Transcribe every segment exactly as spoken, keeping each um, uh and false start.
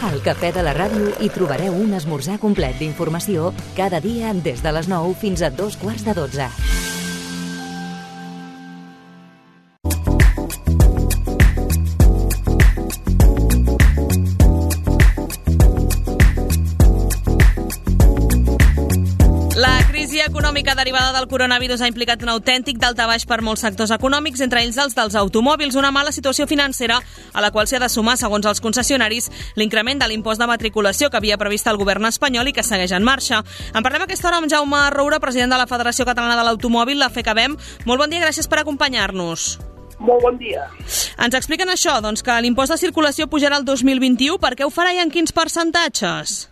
Al Cafè de la Ràdio hi trobareu un esmorzar complet d'informació cada dia des de les nou fins a dos quarts de dotze. La crisi econòmica derivada del coronavirus ha implicat un autèntic daltabaix per molts sectors econòmics, entre ells els dels automòbils, una mala situació financera a la qual s'hi ha de sumar, segons els concessionaris, l'increment de l'impost de matriculació que havia previst el govern espanyol i que segueix en marxa. En parlem a aquesta hora amb Jaume Roura, president de la Federació Catalana de l'Automòbil, la FECABEM. Molt bon dia, gràcies per acompanyar-nos. Molt bon dia. Ens expliquen això, doncs, que l'impost de circulació pujarà el dos mil vint-i-u. Per què ho farà i en quins percentatges?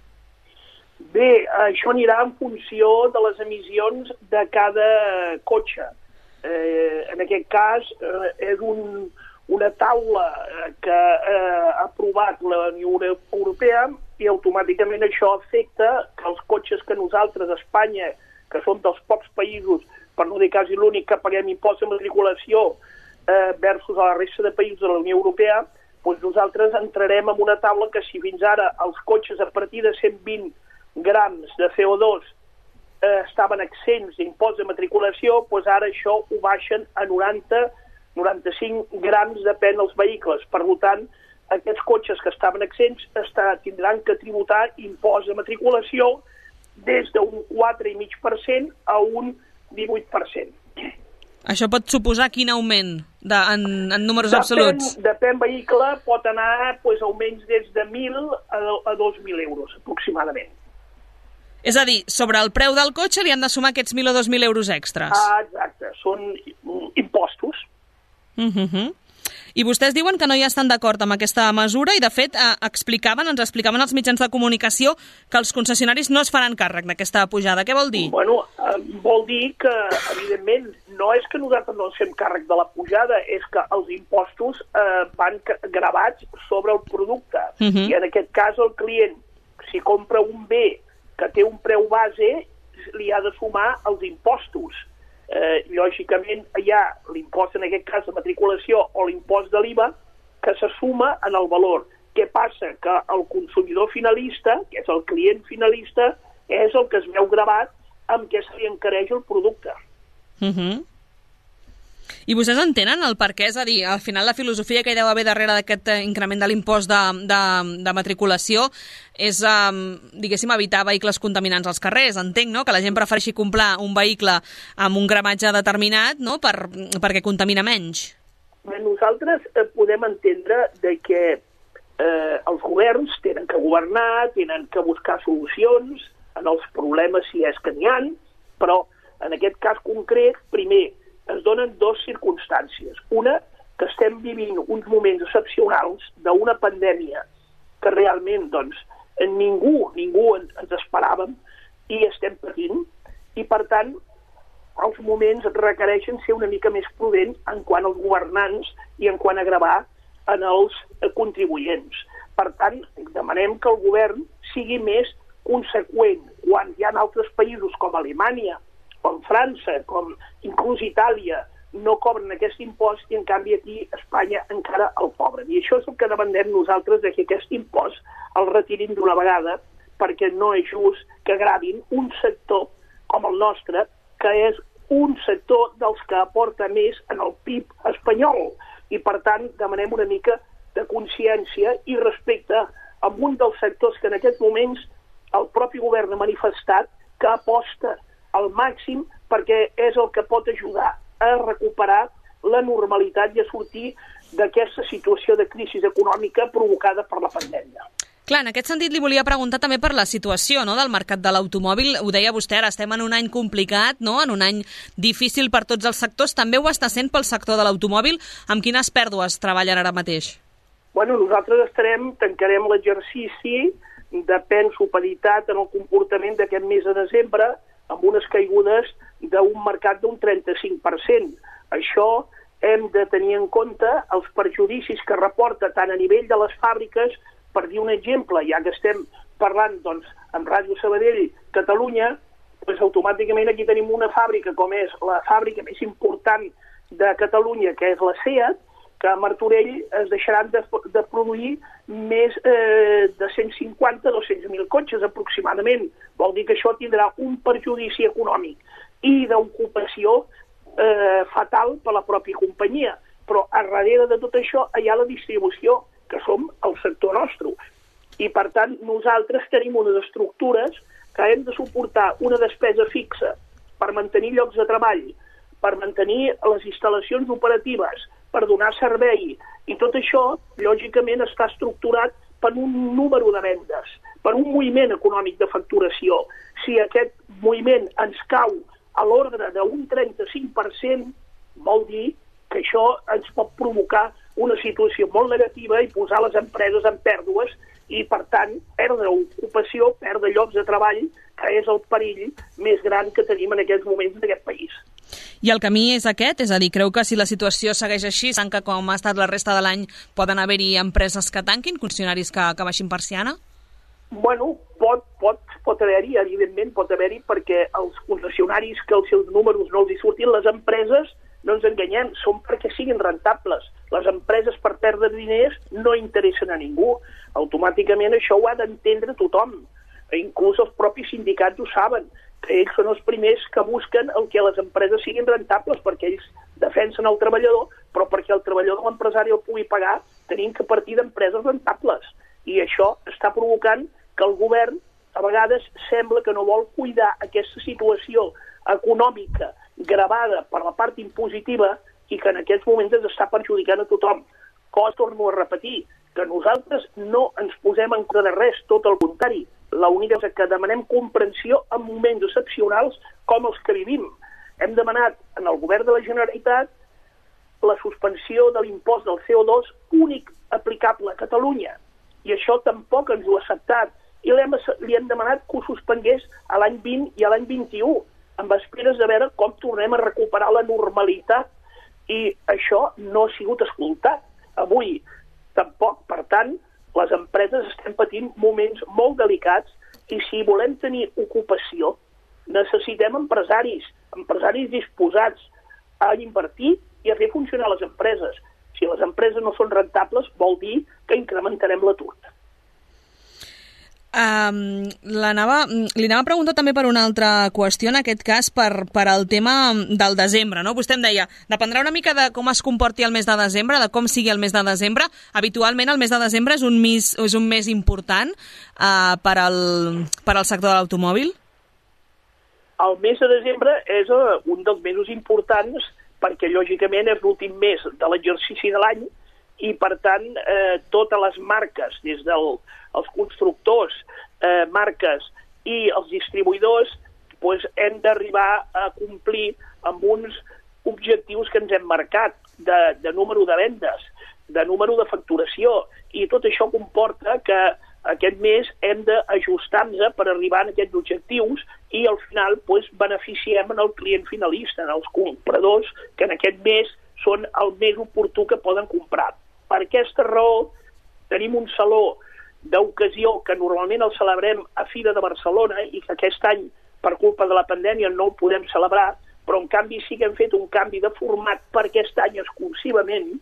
Bé, això anirà en funció de les emissions de cada cotxe. Eh, en aquest cas, eh, és un, una taula que eh, ha aprovat la Unió Europea i automàticament això afecta que els cotxes que nosaltres, a Espanya, que som dels pocs països, per no dir quasi l'únic que paguem impost de matriculació eh, versus a la resta de països de la Unió Europea, doncs nosaltres entrarem en una taula que si fins ara els cotxes a partir de cent vint grams de C O dos eh, estaven exempts d'impost de matriculació, doncs ara això ho baixen a noranta a noranta-cinc grams depèn dels vehicles. Per tant, aquests cotxes que estaven exempts estarà, tindran que tributar impost de matriculació des d'un quatre coma cinc per cent a un divuit per cent. Això pot suposar quin augment de, en, en números depèn, absoluts? Depèn vehicle, pot anar pues, augments des de mil a, a dos mil euros aproximadament. És a dir, sobre el preu del cotxe li han de sumar aquests mil o dos mil euros extres. Ah, exacte, són impostos. Uh-huh. I vostès diuen que no hi estan d'acord amb aquesta mesura i, de fet, eh, explicaven, ens explicaven als mitjans de comunicació que els concessionaris no es faran càrrec d'aquesta pujada. Què vol dir? Bueno, eh, vol dir que, evidentment, no és que nosaltres no ens fem càrrec de la pujada, és que els impostos eh, van gravats sobre el producte. Uh-huh. I en aquest cas el client, si compra un bé que té un preu base, li ha de sumar els impostos. Eh, lògicament, hi ha l'impost, en aquest cas, de matriculació o l'impost de l'I V A, que se suma en el valor. Què passa? Que el consumidor finalista, que és el client finalista, és el que es veu gravat amb què se li encareix el producte. Uh-huh. I vostès entenen el per què? És a dir, al final la filosofia que hi deu haver darrere d'aquest increment de l'impost de, de, de matriculació és, um, diguéssim, evitar vehicles contaminants als carrers. Entenc, no?, que la gent prefereixi comprar un vehicle amb un gramatge determinat, no?, per, perquè contamina menys. Bé, nosaltres eh, podem entendre de que eh, els governs tenen que governar, tenen que buscar solucions en els problemes si és que n'hi ha, però en aquest cas concret, primer, es donen dues circumstàncies. Una, que estem vivint uns moments excepcionals d'una pandèmia que realment, doncs, ningú, ningú ens esperàvem i estem patint, i per tant, els moments requereixen ser una mica més prudents en quant als governants i en quant a gravar en els contribuents. Per tant, demanem que el govern sigui més conseqüent. Quan hi ha altres països com Alemanya, com França, com inclús Itàlia, no cobren aquest impost i en canvi aquí a Espanya encara el cobren. I això és el que demandem nosaltres, de que aquest impost el retirin d'una vegada, perquè no és just que gravin un sector com el nostre, que és un sector dels que aporta més en el P I B espanyol. I per tant demanem una mica de consciència i respecte a un dels sectors que en aquests moments el propi govern ha manifestat que aposta al màxim perquè és el que pot ajudar a recuperar la normalitat i a sortir d'aquesta situació de crisi econòmica provocada per la pandèmia. Clar, en aquest sentit li volia preguntar també per la situació, no?, del mercat de l'automòbil. Ho deia vostè, ara estem en un any complicat, no?, en un any difícil per tots els sectors. També ho està sent pel sector de l'automòbil. Amb quines pèrdues treballen ara mateix? Bueno, nosaltres estarem, tancarem l'exercici de penso paritat en el comportament d'aquest mes de desembre, amb unes caigudes d'un mercat d'un trenta-cinc per cent. Això hem de tenir en compte els perjudicis que reporta tant a nivell de les fàbriques, per dir un exemple, ja que estem parlant doncs, amb Ràdio Sabadell, Catalunya, doncs automàticament aquí tenim una fàbrica com és la fàbrica més important de Catalunya, que és la SEAT, que a Martorell es deixaran de, de produir més eh, de cent cinquanta a dos-cents mil cotxes aproximadament. Vol dir que això tindrà un perjudici econòmic i d'ocupació eh, fatal per la pròpia companyia. Però a darrere de tot això hi ha la distribució, que som el sector nostre. I, per tant, nosaltres tenim unes estructures que hem de suportar una despesa fixa per mantenir llocs de treball, per mantenir les instal·lacions operatives, per donar servei. I tot això, lògicament, està estructurat per un número de vendes, per un moviment econòmic de facturació. Si aquest moviment ens cau a l'ordre d'un trenta-cinc per cent, vol dir que això ens pot provocar una situació molt negativa i posar les empreses en pèrdues i, per tant, perdre ocupació, perdre llocs de treball, que és el perill més gran que tenim en aquests moments en aquest país. I el camí és aquest? És a dir, creu que si la situació segueix així, tanca com ha estat la resta de l'any, poden haver-hi empreses que tanquin, funcionaris que, que baixin persiana? Bueno, pot, pot, pot haver-hi, evidentment pot haver-hi, perquè els concessionaris que els seus números no els hi surtin, les empreses, no ens enganyem, són perquè siguin rentables. Les empreses per perdre diners no interessen a ningú. Automàticament això ho ha d'entendre tothom. Inclús els propis sindicats ho saben, que ells són els primers que busquen el que les empreses siguin rentables, perquè ells defensen el treballador, però perquè el treballador o l'empresari el pugui pagar, tenim que partir d'empreses rentables. I això està provocant que el govern a vegades sembla que no vol cuidar aquesta situació econòmica gravada per la part impositiva i que en aquests moments ens està perjudicant a tothom. Cosa, torno a repetir, que nosaltres no ens posem en contra de res, tot el contrari. L'única és que demanem comprensió en moments excepcionals com els que vivim. Hem demanat en el govern de la Generalitat la suspensió de l'impost del C O dos únic aplicable a Catalunya. I això tampoc ens ho ha acceptat. I li hem, li hem demanat que ho suspengués a l'any vint i a l'any vint-i-u, amb esperes de veure com tornem a recuperar la normalitat. I això no ha sigut escoltat. Avui tampoc, per tant, les empreses estem patint moments molt delicats i si volem tenir ocupació necessitem empresaris, empresaris disposats a invertir i a fer funcionar les empreses. Si les empreses no són rentables, vol dir que incrementarem l'atur. Um, l'anava, li anava a preguntar també per una altra qüestió, en aquest cas per, per al tema del desembre, no? Vostè em deia, dependrà una mica de com es comporti el mes de desembre, de com sigui el mes de desembre. Habitualment el mes de desembre és un mes, és un mes important uh, per, al, per al sector de l'automòbil? El mes de desembre és uh, un dels mesos importants perquè lògicament és l'últim mes de l'exercici de l'any i per tant eh, totes les marques, des dels del, constructors, eh, marques i els distribuïdors, pues, hem d'arribar a complir amb uns objectius que ens hem marcat de, de número de vendes, de número de facturació, i tot això comporta que aquest mes hem d'ajustar-nos per arribar a aquests objectius i al final pues, beneficiem en el client finalista, en els compradors que en aquest mes són el més oportú que poden comprar. Per aquesta raó tenim un saló d'ocasió que normalment el celebrem a Fira de Barcelona i que aquest any per culpa de la pandèmia no el podem celebrar, però en canvi sí que hem fet un canvi de format per aquest any exclusivament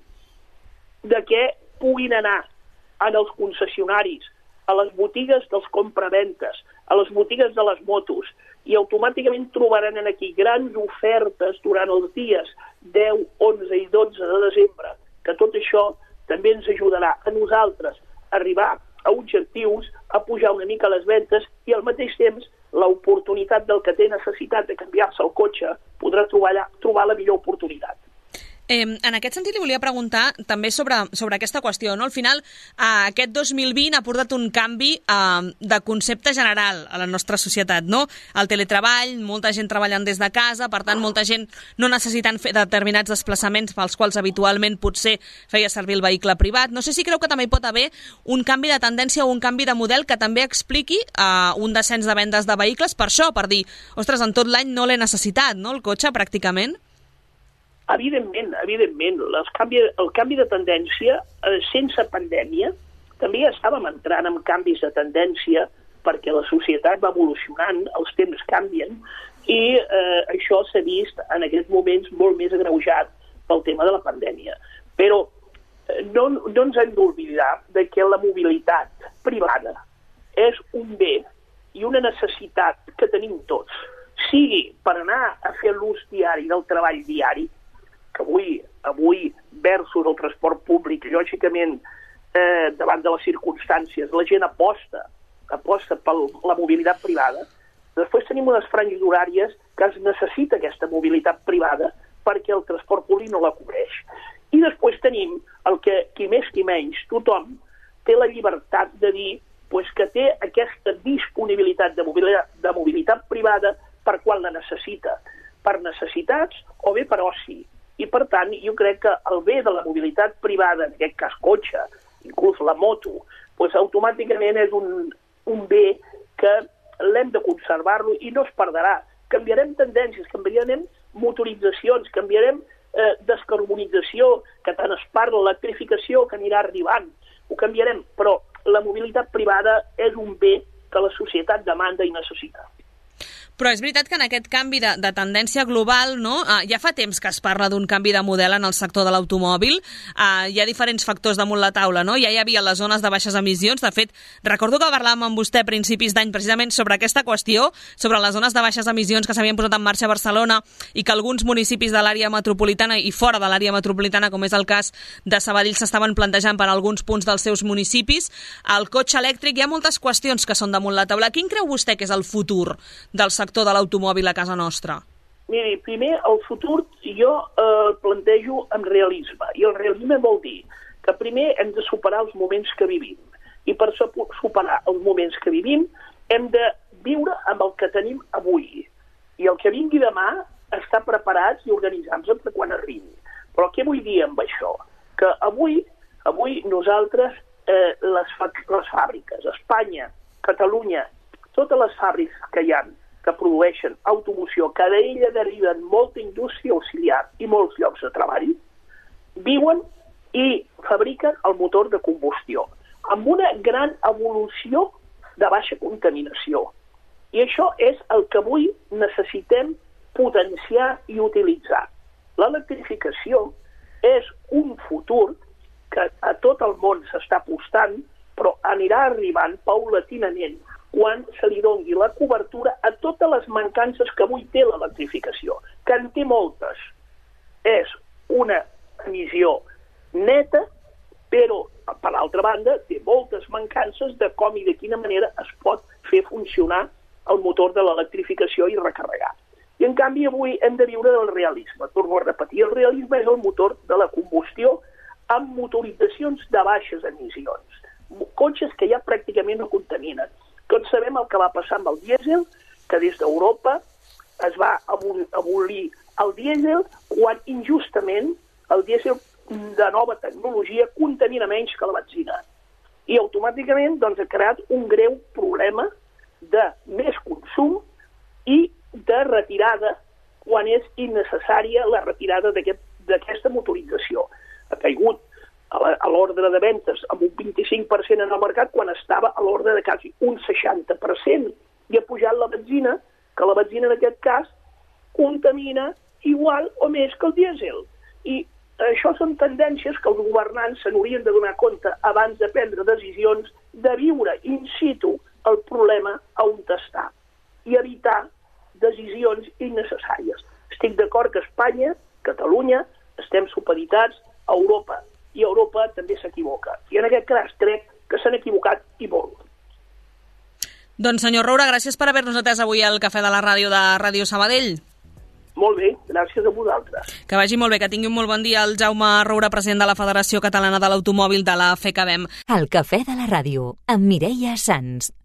de què puguin anar en els concessionaris, a les botigues dels compraventes, a les botigues de les motos, i automàticament trobaran aquí grans ofertes durant els dies deu, onze i dotze de desembre, que tot això també ens ajudarà a nosaltres a arribar a objectius, a pujar una mica les ventes i al mateix temps l'oportunitat del que té necessitat de canviar-se el cotxe podrà trobar, trobar la millor oportunitat. Eh, en aquest sentit li volia preguntar també sobre, sobre aquesta qüestió, no? Al final, eh, aquest dos mil vint ha portat un canvi eh, de concepte general a la nostra societat, no? El teletreball, molta gent treballant des de casa, per tant, molta gent no necessitant fer determinats desplaçaments pels quals habitualment potser feia servir el vehicle privat. No sé si creu que també hi pot haver un canvi de tendència o un canvi de model que també expliqui eh, un descens de vendes de vehicles per això, per dir, ostres, en tot l'any no l'he necessitat, no?, el cotxe, pràcticament. Evidentment, evidentment. El canvi, el canvi de tendència, eh, sense pandèmia, també ja estàvem entrant en canvis de tendència perquè la societat va evolucionant, els temps canvien, i eh, això s'ha vist en aquests moments molt més agreujat pel tema de la pandèmia. Però no, no ens hem d'oblidar de que la mobilitat privada és un bé i una necessitat que tenim tots, sigui per anar a fer l'ús diari del treball diari, que avui, avui versus el transport públic, lògicament, eh, davant de les circumstàncies, la gent aposta, aposta per la mobilitat privada. Després tenim unes franges horàries que es necessita aquesta mobilitat privada perquè el transport públic no la cobreix. I després tenim el que, qui més qui menys, tothom té la llibertat de dir pues, que té aquesta disponibilitat de mobilitat, de mobilitat privada per quan la necessita, per necessitats o bé per oci. I, per tant, jo crec que el bé de la mobilitat privada, en aquest cas cotxe, inclús la moto, pues, automàticament és un, un bé que l'hem de conservar-lo i no es perdrà. Canviarem tendències, canviarem motoritzacions, canviarem eh, descarbonització, que tant es parla, l'electrificació que anirà arribant, ho canviarem, però la mobilitat privada és un bé que la societat demanda i necessita. Però és veritat que en aquest canvi de, de tendència global, no? Ah, ja fa temps que es parla d'un canvi de model en el sector de l'automòbil. Ah, hi ha diferents factors damunt la taula, no? Ja hi havia les zones de baixes emissions. De fet, recordo que parlàvem amb vostè a principis d'any precisament sobre aquesta qüestió, sobre les zones de baixes emissions que s'havien posat en marxa a Barcelona i que alguns municipis de l'àrea metropolitana i fora de l'àrea metropolitana, com és el cas de Sabadell, s'estaven plantejant per alguns punts dels seus municipis. El cotxe elèctric, hi ha moltes qüestions que són damunt la taula. Quin creu vostè que és el futur del sector de l'automòbil a casa nostra? Miri, primer, el futur jo eh, el plantejo amb realisme. I el realisme vol dir que primer hem de superar els moments que vivim. I per superar els moments que vivim hem de viure amb el que tenim avui. I el que vingui demà està preparats i organitzant-nos per quan arribi. Però què vull dir amb això? Que avui, avui nosaltres, eh, les, fa les fàbriques, Espanya, Catalunya, totes les fàbriques que hi ha que produeixen automoció, que d'ella deriven molta indústria auxiliar i molts llocs de treball, viuen i fabriquen el motor de combustió, amb una gran evolució de baixa contaminació. I això és el que avui necessitem potenciar i utilitzar. L'electrificació és un futur que a tot el món s'està apostant, però anirà arribant paulatinament quan se li doni la cobertura a totes les mancances que avui té l'electrificació, que en té moltes. És una emissió neta, però, per altra banda, té moltes mancances de com i de quina manera es pot fer funcionar el motor de l'electrificació i recarregar. I, en canvi, avui hem de viure del realisme. Torno a repetir, el realisme és el motor de la combustió amb motoritzacions de baixes emissions. Cotxes que ja pràcticament no contaminen. Tots sabem el que va passar amb el dièsel, que des d'Europa es va abolir el dièsel quan injustament el dièsel de nova tecnologia contamina menys que la benzina. I automàticament doncs, ha creat un greu problema de més consum i de retirada quan és innecessària la retirada d'aquesta motorització. Ha caigut a l'ordre de ventes amb un vint-i-cinc per cent en el mercat quan estava a l'ordre de quasi un seixanta per cent. I ha pujat la benzina, que la benzina en aquest cas contamina igual o més que el dièsel. I això són tendències que els governants se n'haurien de donar compte abans de prendre decisions, de viure in situ el problema a on està i evitar decisions innecessàries. Estic d'acord que Espanya, Catalunya, estem supeditats a Europa. I Europa també s'equivoca. I en aquest cas crec que s'han equivocat i molt. Doncs senyor Roura, gràcies per haver-nos atès avui al Cafè de la Ràdio de Ràdio Sabadell. Molt bé, gràcies a vosaltres. Que vagi molt bé, que tingui un molt bon dia el Jaume Roura, president de la Federació Catalana de l'Automòbil de la FECABEM. El Cafè de la Ràdio, amb Mireia Sans.